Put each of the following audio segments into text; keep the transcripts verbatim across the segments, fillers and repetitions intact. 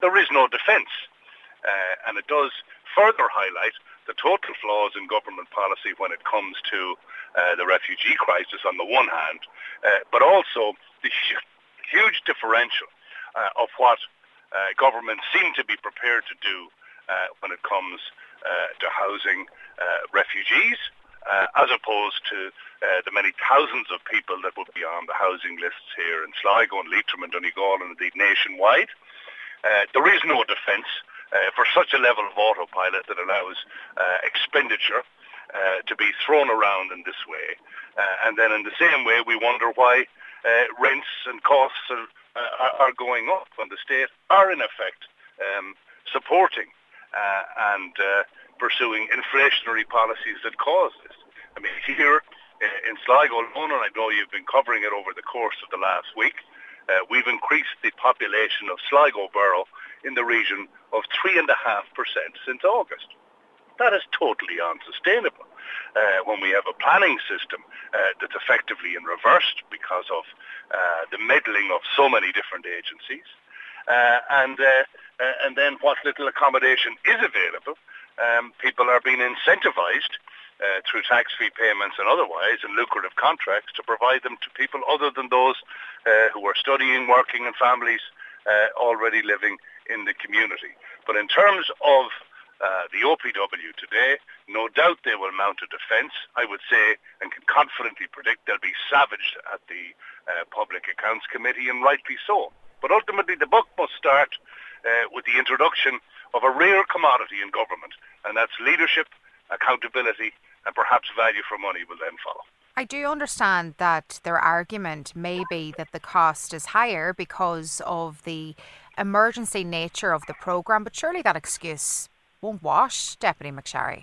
there is no defence. Uh, and it does further highlight the total flaws in government policy when it comes to uh, the refugee crisis on the one hand, uh, but also the huge differential uh, of what uh, governments seem to be prepared to do uh, when it comes uh, to housing uh, refugees, uh, as opposed to uh, the many thousands of people that will be on the housing lists here in Sligo and Leitrim and Donegal and indeed nationwide. Uh, there is no defence Uh, for such a level of autopilot that allows uh, expenditure uh, to be thrown around in this way. Uh, and then in the same way, we wonder why uh, rents and costs are, uh, are going up when the state are in effect um, supporting uh, and uh, pursuing inflationary policies that cause this. I mean, here uh, in Sligo alone, and I know you've been covering it over the course of the last week, uh, we've increased the population of Sligo Borough in the region of three and a half percent since August. That is totally unsustainable. Uh, when we have a planning system uh, that's effectively in reverse because of uh, the meddling of so many different agencies, uh, and uh, uh, and then what little accommodation is available, um, people are being incentivised uh, through tax-free payments and otherwise in lucrative contracts to provide them to people other than those uh, who are studying, working, and families uh, already living in the community. But in terms of uh, the O P W today, no doubt they will mount a defence. I would say and can confidently predict they'll be savaged at the uh, Public Accounts Committee, and rightly so. But ultimately the buck must start uh, with the introduction of a rare commodity in government, and that's leadership, accountability, and perhaps value for money will then follow. I do understand that their argument may be that the cost is higher because of the emergency nature of the programme, but surely that excuse won't wash, Deputy McSharry.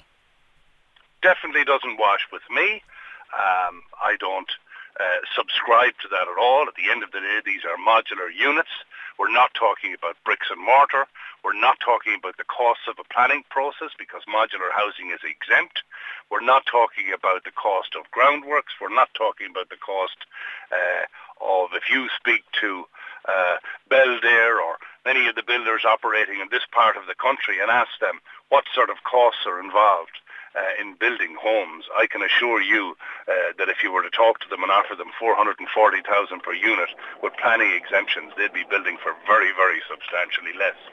Definitely doesn't wash with me. Um, I don't uh, subscribe to that at all. At the end of the day, these are modular units. We're not talking about bricks and mortar. We're not talking about the costs of a planning process because modular housing is exempt. We're not talking about the cost of groundworks. We're not talking about the cost uh, of, if you speak to uh, Belvedere or many of the builders operating in this part of the country and ask them what sort of costs are involved uh, in building homes, I can assure you uh, that if you were to talk to them and offer them four hundred forty thousand per unit with planning exemptions, they'd be building for very, very substantially less.